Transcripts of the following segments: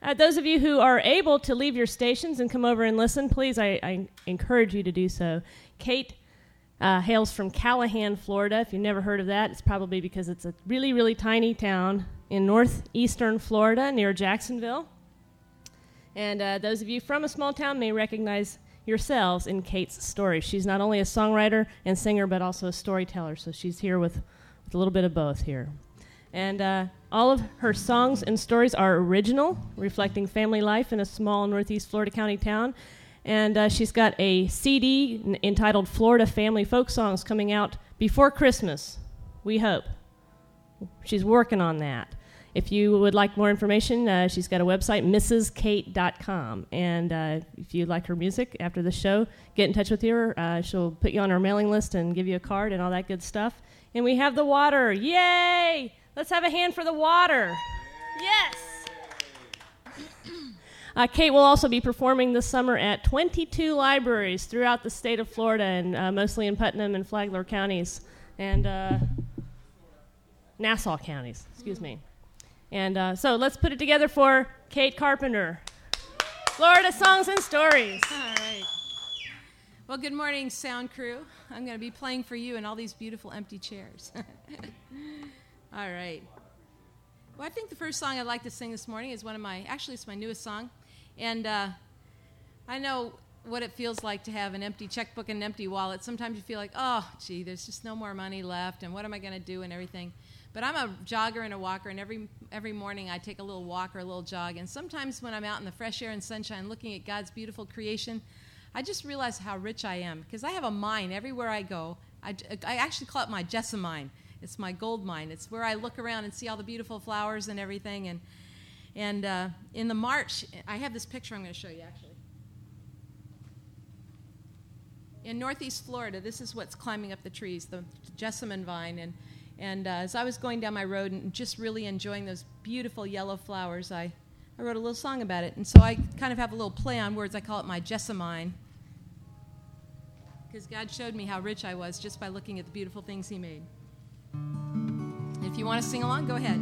Those of you who are able to leave your stations and come over and listen, please, I encourage you to do so. Kate hails from Callahan, Florida. If you've never heard of that, it's probably because it's a really, really tiny town in northeastern Florida near Jacksonville. And those of you from a small town may recognize yourselves in Kate's story. She's not only a songwriter and singer, but also a storyteller, so she's here with a little bit of both here. And all of her songs and stories are original, reflecting family life in a small northeast Florida county town. And she's got a CD entitled Florida Family Folk Songs coming out before Christmas, we hope. She's working on that. If you would like more information, she's got a website, mrskate.com. And if you like her music after the show, get in touch with her. She'll put you on her mailing list and give you a card and all that good stuff. And we have the water. Yay! Let's have a hand for the water. Yes! Kate will also be performing this summer at 22 libraries throughout the state of Florida, and mostly in Putnam and Flagler counties, and Nassau counties, excuse me. And so let's put it together for Kate Carpenter. Florida Songs and Stories. All right. Well, good morning, sound crew. I'm going to be playing for you in all these beautiful empty chairs. All right. Well, I think the first song I'd like to sing this morning is it's my newest song. And I know what it feels like to have an empty checkbook and an empty wallet. Sometimes you feel like, oh, gee, there's just no more money left, and what am I going to do and everything. But I'm a jogger and a walker, and every morning I take a little walk or a little jog. And sometimes when I'm out in the fresh air and sunshine looking at God's beautiful creation, I just realize how rich I am, because I have a mine everywhere I go. I actually call it my jessamine. It's my gold mine. It's where I look around and see all the beautiful flowers and everything. And in the March, I have this picture I'm going to show you, actually. In northeast Florida, this is what's climbing up the trees, the jessamine vine. And as I was going down my road and just really enjoying those beautiful yellow flowers, I wrote a little song about it. And so I kind of have a little play on words. I call it my jessamine, because God showed me how rich I was just by looking at the beautiful things He made. If you want to sing along, go ahead.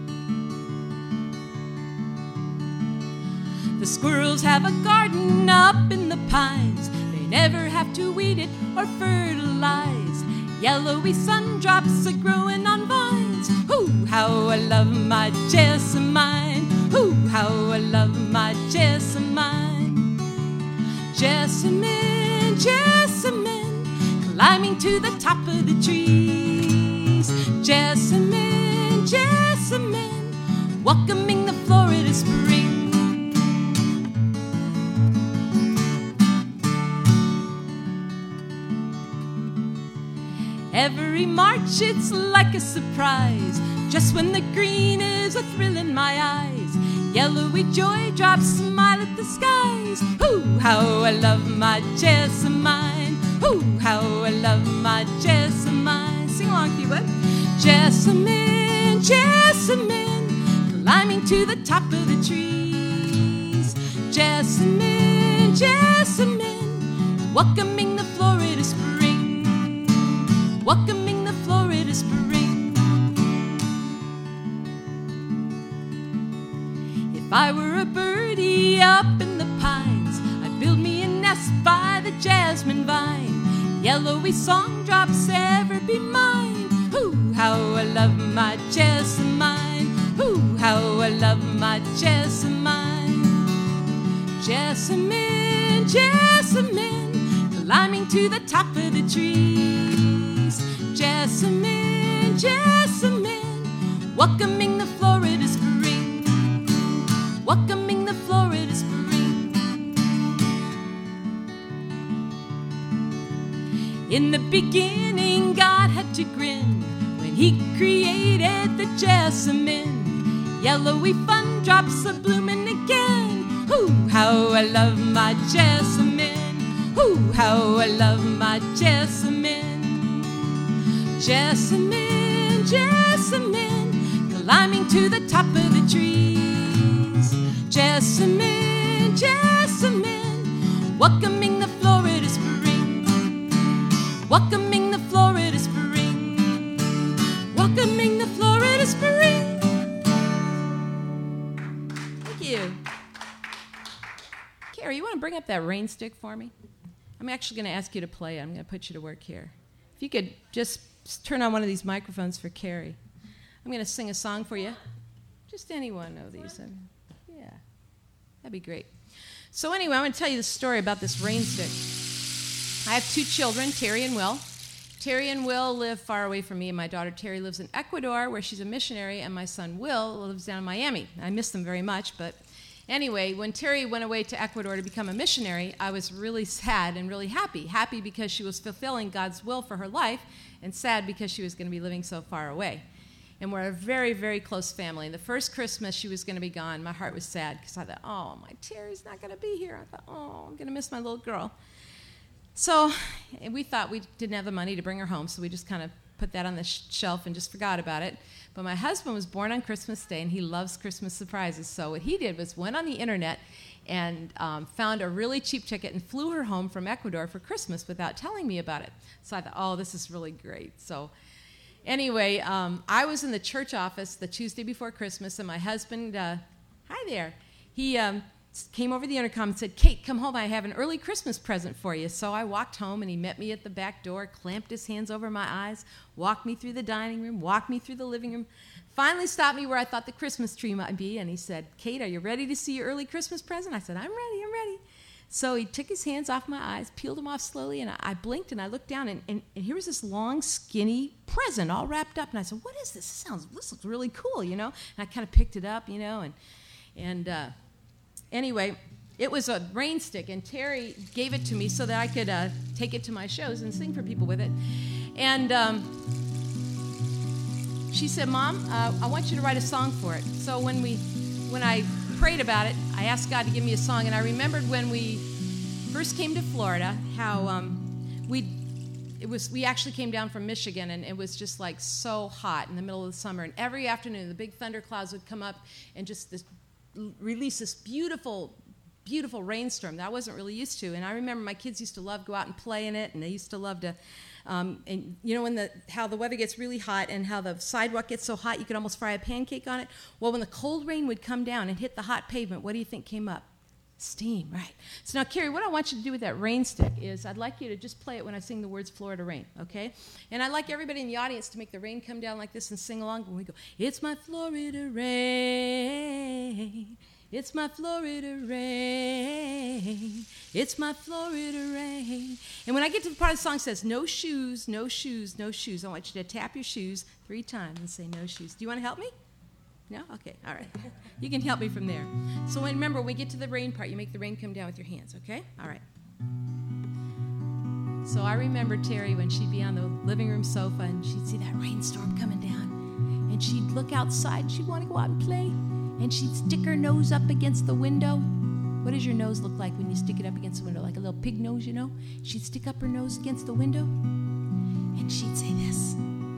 The squirrels have a garden up in the pines. They never have to weed it or fertilize. Yellowy sundrops are growing on vines. Ooh, how I love my jessamine. Ooh, how I love my jessamine. Jessamine, jessamine, climbing to the top of the trees. Jessamine, jessamine, welcoming the Florida spring. Every March it's like a surprise, just when the green is a thrill in my eyes. Yellowy joy drops smile at the skies. Ooh, how I love my jessamine. Ooh, how I love my jessamine. Sing along if you would. Jessamine, jessamine, climbing to the top of the trees. Jessamine, jessamine, welcoming the Florida spring. Welcoming the Florida spring. If I were a birdie up in the pines, I'd build me a nest by the jasmine vine. Yellowy song drops ever be mine. Ooh, how I love my jessamine. Ooh, how I love my jessamine. Jessamine, jessamine, climbing to the top of the trees. Jessamine, jessamine, welcoming the Florida spring. Welcoming the Florida spring. In the beginning, God had to grin when He created the jessamine. Yellowy fun drops are blooming again. Ooh, how I love my jessamine. Ooh, how I love my jessamine. Jessamine, jessamine, climbing to the top of the trees. Jessamine, jessamine, welcoming the Florida spring. Welcoming the Florida spring. Welcoming the Florida spring. Thank you. Carrie, you want to bring up that rain stick for me? I'm actually going to ask you to play it. I'm going to put you to work here. If you could just turn on one of these microphones for Carrie. I'm going to sing a song for you. Just any one of these. Yeah, that'd be great. So anyway, I'm going to tell you the story about this rain stick. I have 2 children, Terry and Will. Terry and Will live far away from me, and my daughter Terry lives in Ecuador, where she's a missionary, and my son Will lives down in Miami. I miss them very much, but anyway, when Terry went away to Ecuador to become a missionary, I was really sad and really happy. Happy because she was fulfilling God's will for her life, and sad because she was going to be living so far away. And we're a very, very close family. And the first Christmas she was going to be gone, my heart was sad because I thought, oh, my Terry's not going to be here. I thought, oh, I'm going to miss my little girl. So we thought we didn't have the money to bring her home, so we just kind of put that on the shelf and just forgot about it. But my husband was born on Christmas Day, and he loves Christmas surprises. So what he did was went on the internet and found a really cheap ticket and flew her home from Ecuador for Christmas without telling me about it. So I thought, oh, this is really great. So anyway, I was in the church office the Tuesday before Christmas, and my husband, hi there, he came over the intercom and said, Kate, come home, I have an early Christmas present for you. So I walked home, and he met me at the back door, clamped his hands over my eyes, walked me through the dining room, walked me through the living room, finally stopped me where I thought the Christmas tree might be, and he said, Kate, are you ready to see your early Christmas present? I said, I'm ready. So he took his hands off my eyes, peeled them off slowly, and I blinked, and I looked down, and here was this long, skinny present all wrapped up, and I said, what is this? This looks really cool, you know? And I kind of picked it up, you know, and anyway, it was a rain stick, and Terry gave it to me so that I could take it to my shows and sing for people with it. And she said, Mom, I want you to write a song for it. So when I prayed about it, I asked God to give me a song, and I remembered when we first came to Florida, how we actually came down from Michigan, and it was just like so hot in the middle of the summer, and every afternoon the big thunder clouds would come up and just release this beautiful rainstorm that I wasn't really used to. And I remember my kids used to love to go out and play in it, and they used to love to and you know how the weather gets really hot and how the sidewalk gets so hot you could almost fry a pancake on it. Well, when the cold rain would come down and hit the hot pavement, what do you think came up? Steam, right? So now, Carrie, what I want you to do with that rain stick is I'd like you to just play it when I sing the words Florida Rain, okay? And I'd like everybody in the audience to make the rain come down like this and sing along when we go, it's my Florida rain, it's my Florida rain, it's my Florida rain. And when I get to the part of the song that says, no shoes, no shoes, no shoes, I want you to tap your shoes 3 times and say no shoes. Do you want to help me? No? Okay, all right. You can help me from there. So remember, when we get to the rain part, you make the rain come down with your hands, okay? All right. So I remember Terry when she'd be on the living room sofa and she'd see that rainstorm coming down. And she'd look outside and she'd want to go out and play. And she'd stick her nose up against the window. What does your nose look like when you stick it up against the window? Like a little pig nose, you know? She'd stick up her nose against the window. And she'd say this.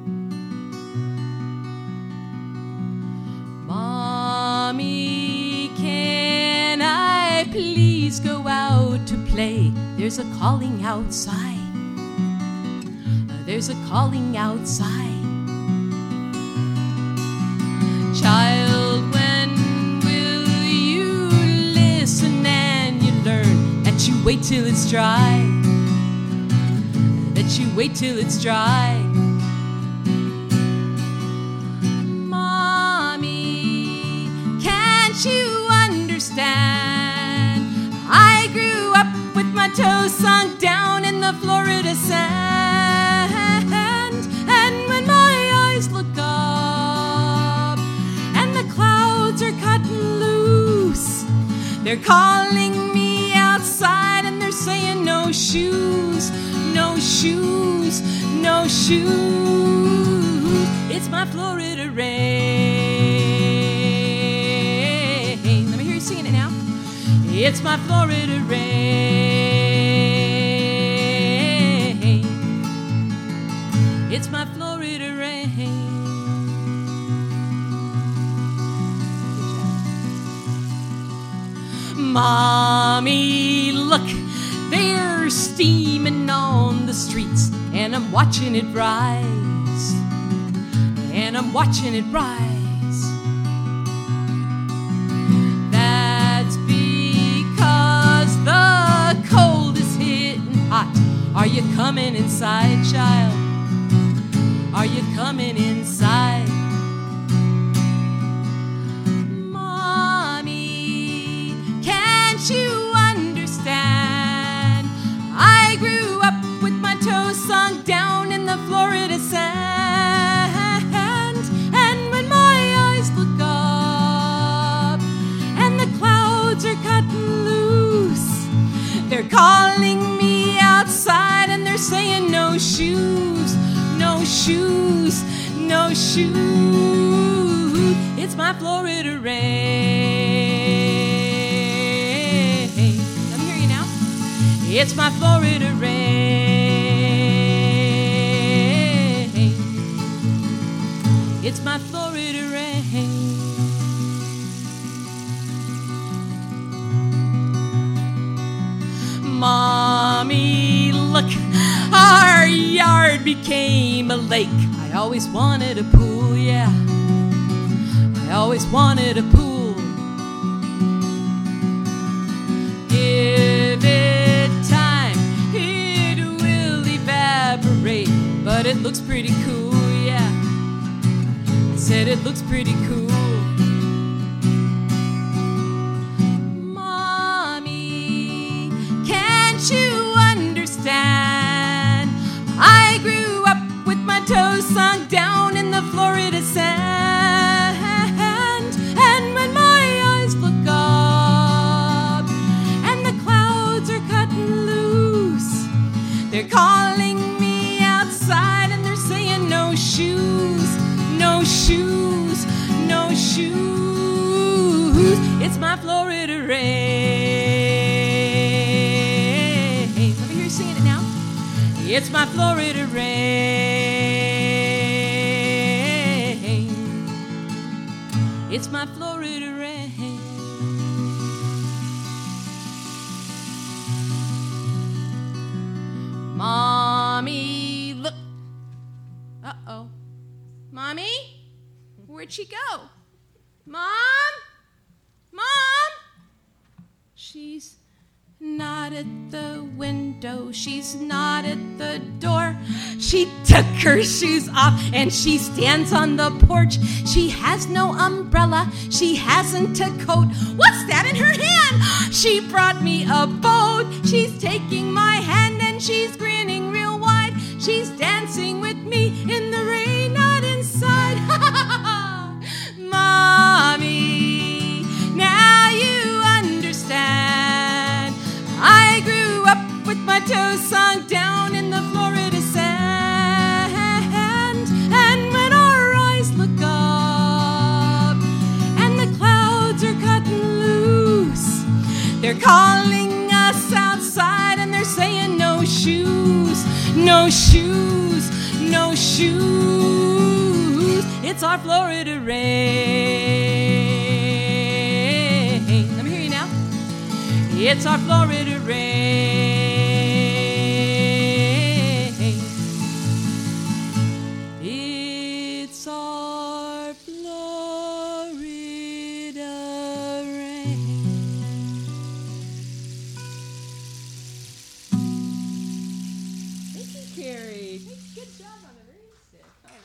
Mommy, can I please go out to play? There's a calling outside. There's a calling outside. Child, when will you listen and you learn that you wait till it's dry? That you wait till it's dry. You understand, I grew up with my toes sunk down in the Florida sand, and when my eyes look up and the clouds are cutting loose, they're calling me outside and they're saying no shoes, no shoes, no shoes. It's my Florida rain. Singing it now. It's my Florida rain. It's my Florida rain. Good job. Mommy, look, they're steaming on the streets, and I'm watching it rise. And I'm watching it rise. The you coming inside, child? Are you coming inside? Mommy, can't you understand? I grew up with my toes sunk down in the Florida sand. And when my eyes look up and the clouds are cutting loose, they're calling me outside and they're saying no shoes, no shoes, no shoes. It's my Florida rain. Let me hear you now. It's my Florida rain. It's my Florida rain. Mommy, look, our yard became a lake. I always wanted a pool, yeah. I always wanted a pool. Give it time, it will evaporate, but it looks pretty cool, yeah. I said it looks pretty cool. Mommy, can't you understand? I grew up with my toes sunk down in the Florida sand. And when my eyes look up and the clouds are cutting loose, they're calling me outside and they're saying no shoes, no shoes, no shoes. It's my Florida rain. Let me hear you singing it now. It's my Florida rain. It's my Florida rain. Mommy, look. Uh-oh. Mommy? Where'd she go? Mom? Mom? She's not at the window. She's not at the door. She took her shoes off and she stands on the porch. She has no umbrella. She hasn't a coat. What's that in her hand? She brought me a boat. She's taking my hand and she's grinning real wide. She's dancing with me in the rain, not inside. Mommy, now you understand. I grew up with my toes sunk down in the Florida sand. And when our eyes look up and the clouds are cutting loose, they're calling us outside and they're saying no shoes, no shoes, no shoes. It's our Florida rain. Let me hear you now. It's our Florida rain. It's our Florida rain. Thank you, Carrie. Good job on the ring stick. All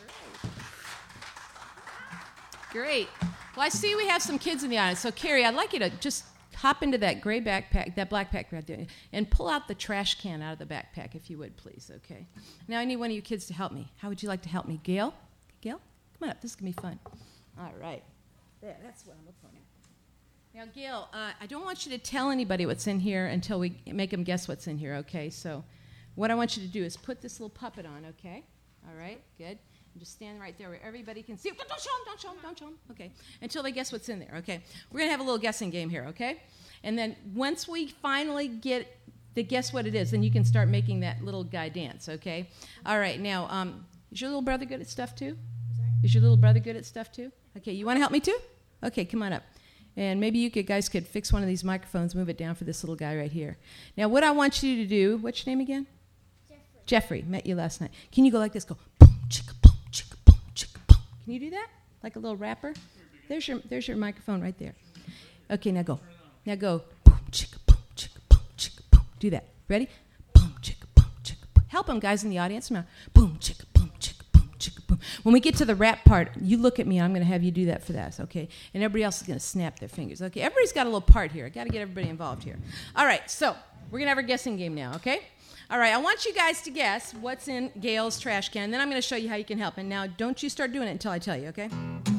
right. Great. Well, I see we have some kids in the audience. So, Carrie, I'd like you to just hop into that gray backpack, that black backpack right there, and pull out the trash can out of the backpack, if you would, please, okay? Now I need one of you kids to help me. How would you like to help me? Gail? Gail? Come on up. This is going to be fun. All right. There, that's what I'm looking for now. Now, Gail, I don't want you to tell anybody what's in here until we make them guess what's in here, okay? So what I want you to do is put this little puppet on, okay? All right, good. And just stand right there where everybody can see. Don't show them, don't show them, don't show them. Okay, until they guess what's in there, okay? We're going to have a little guessing game here, okay? And then once we finally get to guess what it is, then you can start making that little guy dance, okay? All right, now, is your little brother good at stuff too? Is your little brother good at stuff too? Okay, you want to help me too? Okay, come on up. And maybe you guys could fix one of these microphones, move it down for this little guy right here. Now, what I want you to do, what's your name again? Jeffrey. Met you last night. Can you go like this? Go, boom, chicka, boom, chicka, boom, chicka, boom. Can you do that? Like a little rapper? There's your microphone right there. Okay, now go. Now go, boom, chicka, boom, chicka, boom, chicka, boom. Do that. Ready? Boom, chicka, boom, chicka, boom. Help them, guys in the audience. Now, boom, chicka, boom, chicka, boom, chicka, boom. When we get to the rap part, you look at me. I'm going to have you do that for that, okay? And everybody else is going to snap their fingers, okay? Everybody's got a little part here. I got to get everybody involved here. All right, so we're going to have our guessing game now, okay? All right, I want you guys to guess what's in Gail's trash can. Then I'm going to show you how you can help. And now, don't you start doing it until I tell you, okay?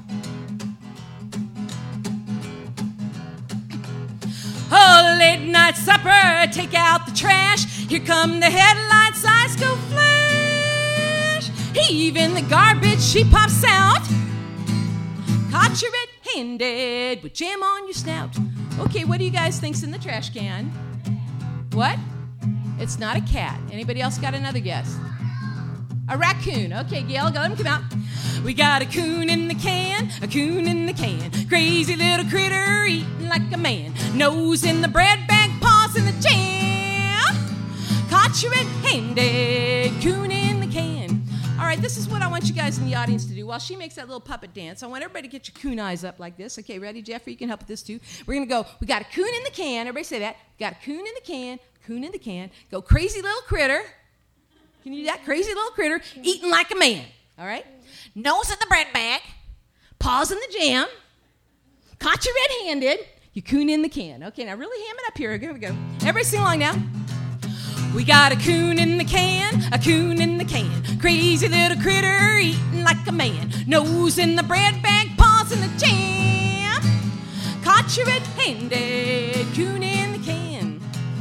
Oh, late night supper, take out the trash. Here come the headlights, eyes go flash. Even the garbage, she pops out. Caught you red-handed with jam on your snout. Okay, what do you guys think's in the trash can? What? It's not a cat. Anybody else got another guess? A raccoon. Okay, Gail, go let him come out. We got a coon in the can, a coon in the can. Crazy little critter eating like a man. Nose in the bread bag, paws in the jam. Caught you red-handed, coon in the can. All right, this is what I want you guys in the audience to do. While she makes that little puppet dance, I want everybody to get your coon eyes up like this. Okay, ready, Jeffrey? You can help with this too. We're going to go, we got a coon in the can. Everybody say that. We got a coon in the can, coon in the can. Go crazy little critter. Can you do that? Crazy little critter eating like a man. All right? Nose in the bread bag, paws in the jam, caught you red-handed, you coon in the can. Okay, now really ham it up here. Here we go. Everybody sing along now. We got a coon in the can, a coon in the can. Crazy little critter eating like a man. Nose in the bread bag, paws in the jam. Caught you red-handed, coon in the can.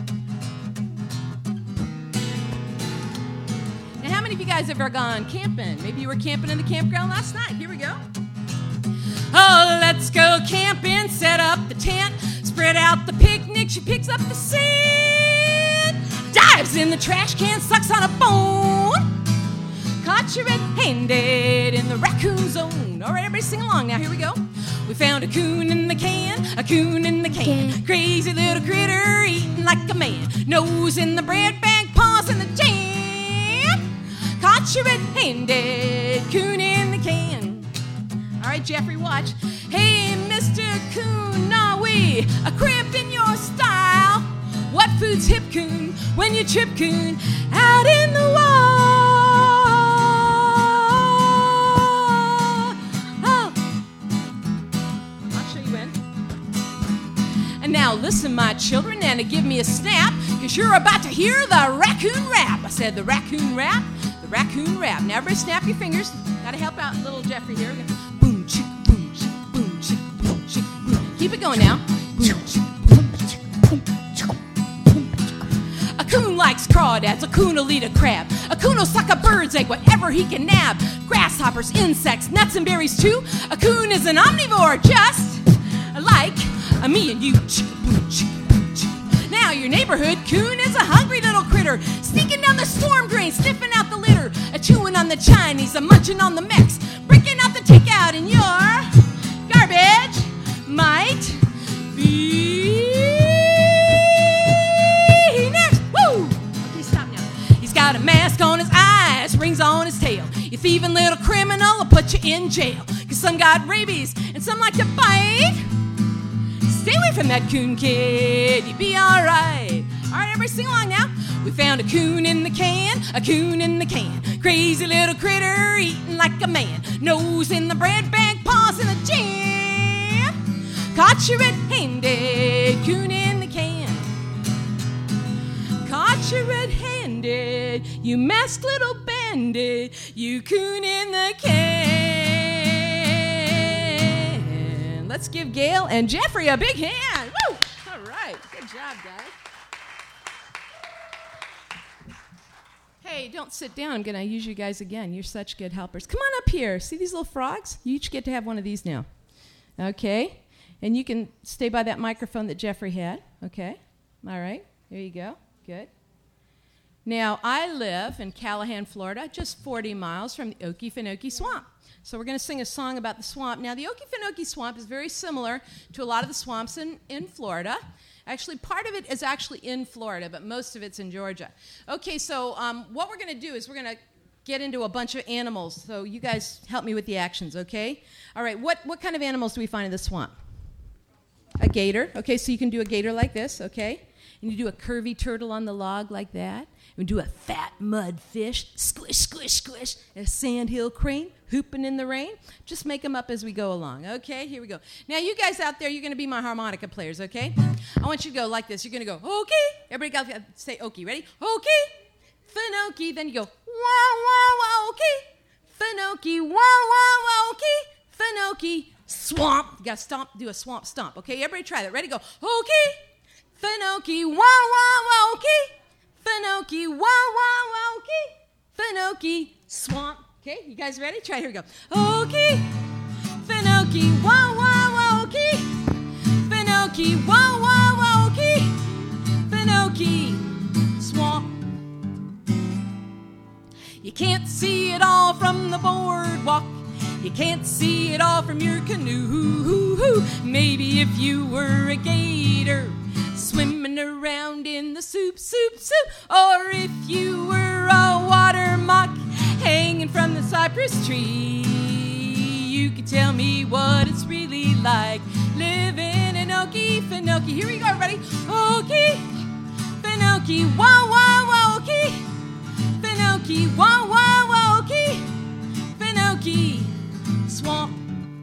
Now, how many of you guys have ever gone camping? Maybe you were camping in the campground last night. Here we go. Oh, let's go camping, set up the tent, spread out the picnic. She picks up the scent, dives in the trash can, sucks on a bone. Caught you red-handed in the raccoon zone. All right, everybody sing along now. Here we go. We found a coon in the can, a coon in the can. Crazy little critter eating like a man. Nose in the bread bag, paws in the jam. Caught you red-handed, coon in the can. All right, Jeffrey, watch. Hey, Mr. Coon-Nawi, a crimp in your style. What food's hip, coon, when you trip, coon, out in the wild? Oh. I'll show you when. And now listen, my children, and give me a snap, because you're about to hear the raccoon rap. I said the raccoon rap, the raccoon rap. Now, everybody snap your fingers. Got to help out little Jeffrey here. Boom, chick, boom, chick, boom, chick, boom, chick, boom. Keep it going now. Boom, chick, boom, chick, boom, chick, boom, chick. A coon likes crawdads. A coon will eat a crab. A coon will suck a bird's egg, whatever he can nab. Grasshoppers, insects, nuts and berries too. A coon is an omnivore, just like me and you. Chick, boom, chick, boom, chick. Now your neighborhood coon is a hungry little critter, sneaking down the storm drain, sniffing out the litter, a chewing on the Chinese, a munching on the Mex, breaking out the takeout, and your garbage might be next. Woo! Okay, stop now. He's got a mask on his eyes, rings on his tail. You thieving little criminal will put you in jail, 'cause some got rabies and some like to bite. Stay away from that coon kid, you'll be all right. All right, everybody sing along now. We found a coon in the can, a coon in the can. Crazy little critter eating like a man. Nose in the bread bag, paws in the jam. Caught you red-handed, coon in the can. Caught you red-handed, you masked little bandit, you coon in the can. Let's give Gail and Jeffrey a big hand. Woo! All right, good job, guys. Hey, don't sit down. I'm going to use you guys again. You're such good helpers. Come on up here. See these little frogs? You each get to have one of these now. Okay? And you can stay by that microphone that Jeffrey had. Okay? All right. There you go. Good. Now, I live in Callahan, Florida, just 40 miles from the Okefenokee Swamp. So we're going to sing a song about the swamp. Now, the Okefenokee Swamp is very similar to a lot of the swamps in Florida. Actually, part of it is actually in Florida, but most of it's in Georgia. Okay, so what we're going to do is we're going to get into a bunch of animals. So you guys help me with the actions, okay? All right, what kind of animals do we find in the swamp? A gator. Okay, so you can do a gator like this, okay? And you do a curvy turtle on the log like that. And do a fat mud fish, squish, squish, squish. A sandhill crane, hooping in the rain. Just make them up as we go along. Okay, here we go. Now, you guys out there, you're going to be my harmonica players, okay? I want you to go like this. You're going to go, okay. Everybody got to say okay. Ready? Okay. Finoki. Then you go, wah, wah, wah, okay. Finoki, wah, wah, wah, okay. Finoki, swamp. You got to stomp, do a swamp stomp, okay? Everybody try that. Ready? Go, okay. Finoki, wah, wah, wah, okay. Finoki, wah, wah, wah, okay. Finoki, swamp. Okay, you guys ready? Try, here we go. Okay. Finoki, wah, wah, wah, okay. Finoki, wah, wah, wah, okay. Finoki, swamp. You can't see it all from the boardwalk. You can't see it all from your canoe. Maybe if you were a gator swimming around in the soup, soup, soup. Or if you were a water mock hanging from the cypress tree, you could tell me what it's really like living in Okefenokee. Here we go, everybody. Okefenokee, wah, wah, wah, Okefenokee, wah, wah, wah, Okefenokee, swamp.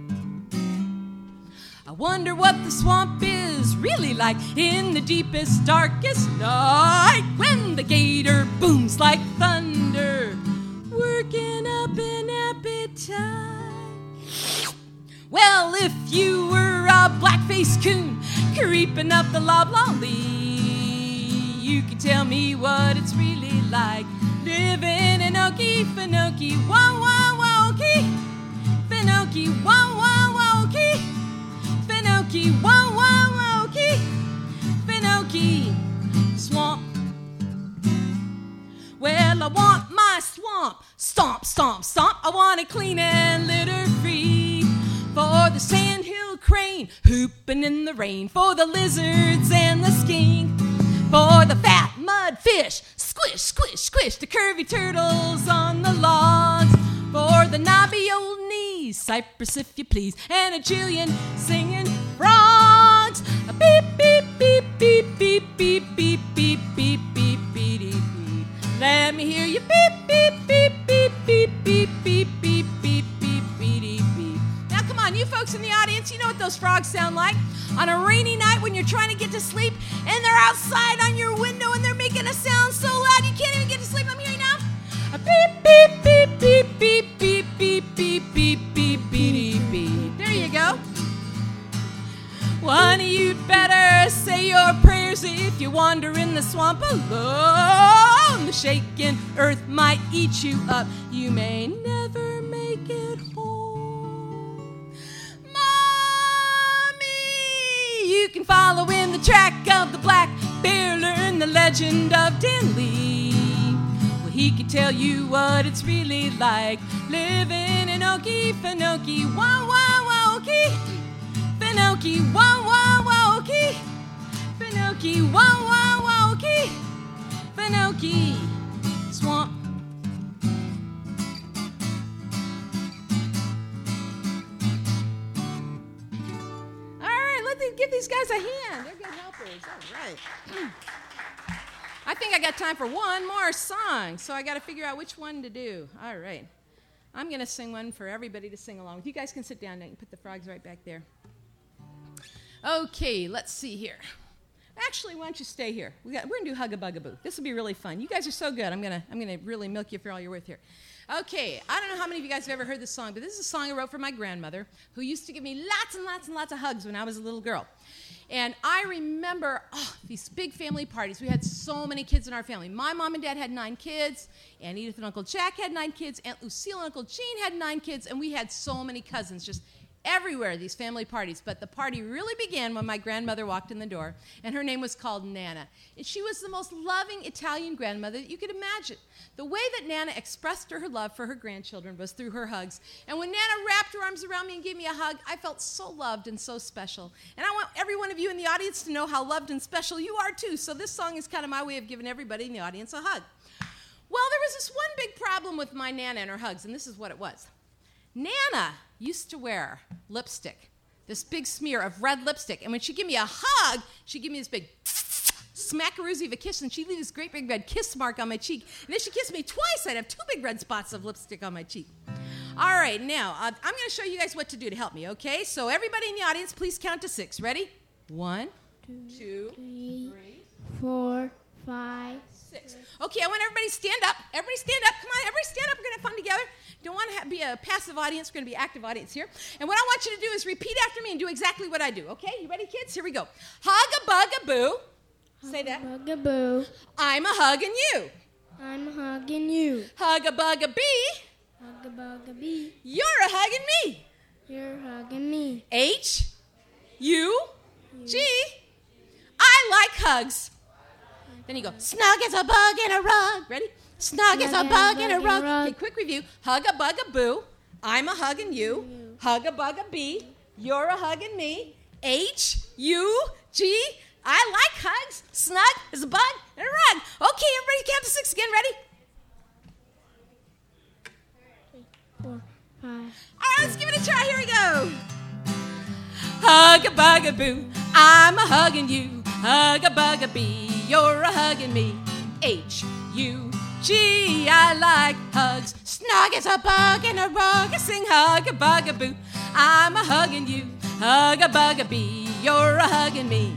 I wonder what the swamp is really like in the deepest, darkest night, when the gator booms like thunder, working up an appetite. Well, if you were a black-faced coon creeping up the loblolly, you could tell me what it's really like living in Okefenokee. Wah, wah, wah, Okefenokee, wah, wah, wah, Okefenokee, wah, wah, wah, Okefenokee, swamp. Well, I want my swamp stomp, stomp, stomp. I want it clean and litter-free. For the sandhill crane hooping in the rain, for the lizards and the skink, for the fat mud fish, squish, squish, squish, the curvy turtles on the logs, for the knobby old knees, cypress if you please, and a jillion singing frogs. A beep, beep, beep, beep, beep, beep, beep, beep, beep, beep, beep, beep. Let me hear you beep, beep, beep, beep, beep, beep, beep, beep, beep, beep, beep, beep. Now, come on, you folks in the audience, you know what those frogs sound like on a rainy night when you're trying to get to sleep, and they're outside on your window, and they're making a sound so loud you can't even get to sleep. Let me hear you now. A beep, beep, beep, beep, beep, beep, beep, beep, beep, beep, beep, beep. There you go. Well, honey, you'd better say your prayers if you wander in the swamp alone. The shaking earth might eat you up. You may never make it home. Mommy, you can follow in the track of the black bear, learn the legend of Dan Lee. Well, he could tell you what it's really like living in Okefenokee. Wah, wah, wah, Okefenokee, wah, wah, wah, Okefenokee, wah, wah, wah, Okefenokee, swamp. All right, let's give these guys a hand. They're good helpers. All right. I think I got time for one more song, so I got to figure out which one to do. All right. I'm going to sing one for everybody to sing along with. You guys can sit down and put the frogs right back there. Okay, let's see here. Actually, why don't you stay here? We're going to do Hug-a-Bug-a-Boo. This will be really fun. You guys are so good. I'm gonna really milk you for all you're worth here. Okay, I don't know how many of you guys have ever heard this song, but this is a song I wrote for my grandmother, who used to give me lots and lots and lots of hugs when I was a little girl. And I remember these big family parties. We had so many kids in our family. My mom and dad had 9 kids. Aunt Edith and Uncle Jack had 9 kids. Aunt Lucille and Uncle Gene had 9 kids. And we had so many cousins, just everywhere, these family parties. But the party really began when my grandmother walked in the door, and her name was called Nana. And she was the most loving Italian grandmother that you could imagine. The way that Nana expressed her love for her grandchildren was through her hugs. And when Nana wrapped her arms around me and gave me a hug, I felt so loved and so special. And I want every one of you in the audience to know how loved and special you are too. So this song is kind of my way of giving everybody in the audience a hug. Well, there was this one big problem with my Nana and her hugs, and this is what it was. Nana used to wear lipstick, this big smear of red lipstick. And when she'd give me a hug, she'd give me this big smackaroozy of a kiss, and she'd leave this great big red kiss mark on my cheek. And if she kissed me twice, I'd have 2 big red spots of lipstick on my cheek. All right, now, I'm going to show you guys what to do to help me, okay? So everybody in the audience, please count to 6. Ready? 1, 2, 3, 4, 5, 6. Okay, I want everybody to stand up. Everybody stand up. Come on, everybody stand up. We're going to have fun together. Don't want to be a passive audience. We're going to be an active audience here. And what I want you to do is repeat after me and do exactly what I do, okay? You ready, kids? Here we go. Hug-a-bug-a-boo. Say that. Hug-a-bug-a-boo. I'm a-hugging you. I'm hugging you. Hug-a-bug-a-bee. Hug-a-bug-a-bee. You're a-hugging me. You're hugging me. H-U-G. I like hugs. Then you go, snug as a bug in a rug. Ready? Snug as a bug in a rug. Okay, quick review. Hug-a-bug-a-boo. I'm a-hugging you. Hug-a-bug-a-bee. You're a-hugging me. H-U-G. I like hugs. Snug as a bug in a rug. Okay, everybody count to 6 again. Ready? 4, 5. All right, let's give it a try. Here we go. Hug-a-bug-a-boo. I'm a-hugging you. Hug-a-bug-a-bee. You're a-hugging me. H-U-G. I like hugs. Snug as a bug in a rug. I sing hug-a-bug-a-boo. I'm a-hugging you. Hug-a-bug-a-bee. You're a-hugging me.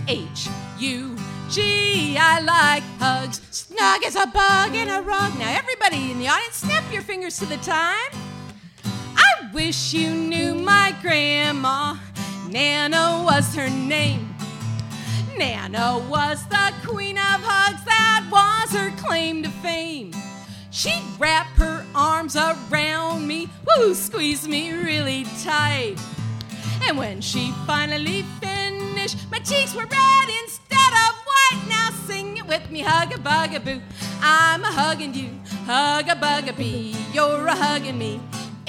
H-U-G. I like hugs. Snug as a bug in a rug. Now, everybody in the audience, snap your fingers to the time. I wish you knew my grandma. Nana was her name. Nana was the queen of hugs, that was her claim to fame. She'd wrap her arms around me, woo, squeeze me really tight. And when she finally finished, my cheeks were red instead of white. Now sing it with me, hug-a-bug-a-boo. I'm a-hugging you, hug-a-bug-a-bee. You're a-hugging me,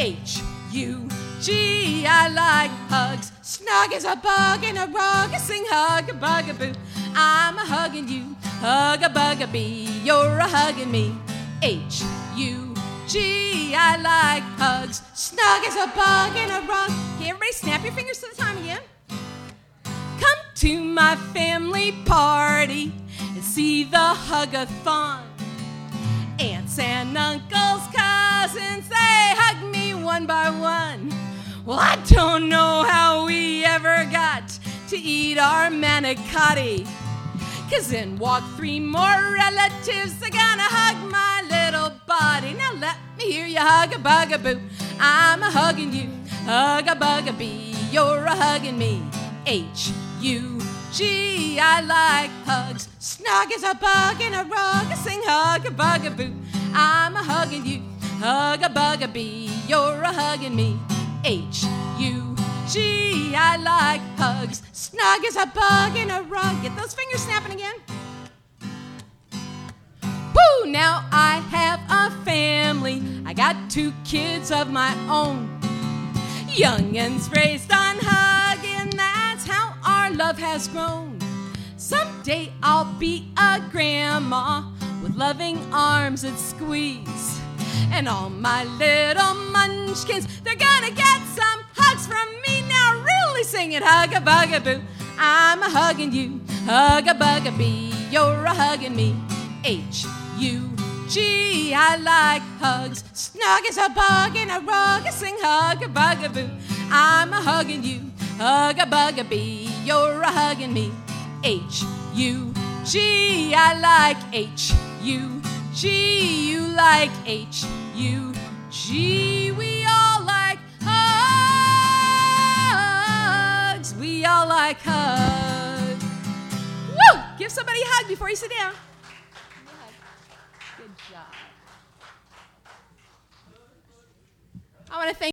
H-U-G. I like hugs. Snug as a bug in a rug. I sing hug-a-bug-a-boo. I'm a-hugging you. Hug-a-bug-a-bee. You're a-hugging me. H-U-G. I like hugs. Snug as a bug in a rug. Okay, everybody snap your fingers to the time again. Come to my family party and see the hug-a-thon. Aunts and uncles, cousins, they hug me one by one. Well, I don't know how we ever got to eat our manicotti. 'Cause then walk 3 more relatives, they're gonna hug my little body. Now let me hear you hug-a-bug-a-boo. I'm a-hugging you, hug-a-bug-a-bee. You're a-hugging me, H-U-G. I like hugs. Snug as a bug in a rug. I sing hug-a-bug-a-boo. I'm a-hugging you, hug-a-bug-a-bee. You're a-hugging me, H-U-G. I like hugs. Snug as a bug in a rug. Get those fingers snapping again. Woo! Now I have a family. I got 2 kids of my own. Youngins raised on hugging. That's how our love has grown. Someday I'll be a grandma with loving arms that squeeze. And all my little munchkins, they're gonna get some hugs from me. Now really sing it, hug-a-bug-a-boo. I'm a-hugging you, hug-a-bug-a-bee. You're a-hugging me, H-U-G. I like hugs. Snug as a bug in a rug. I sing hug-a-bug-a-boo. I'm a-hugging you, hug-a-bug-a-bee. You're a-hugging me, H-U-G. I like H-U-G. You like H-U-G. We all like hugs. We all like hugs. Woo! Give somebody a hug before you sit down. Good job. I want to thank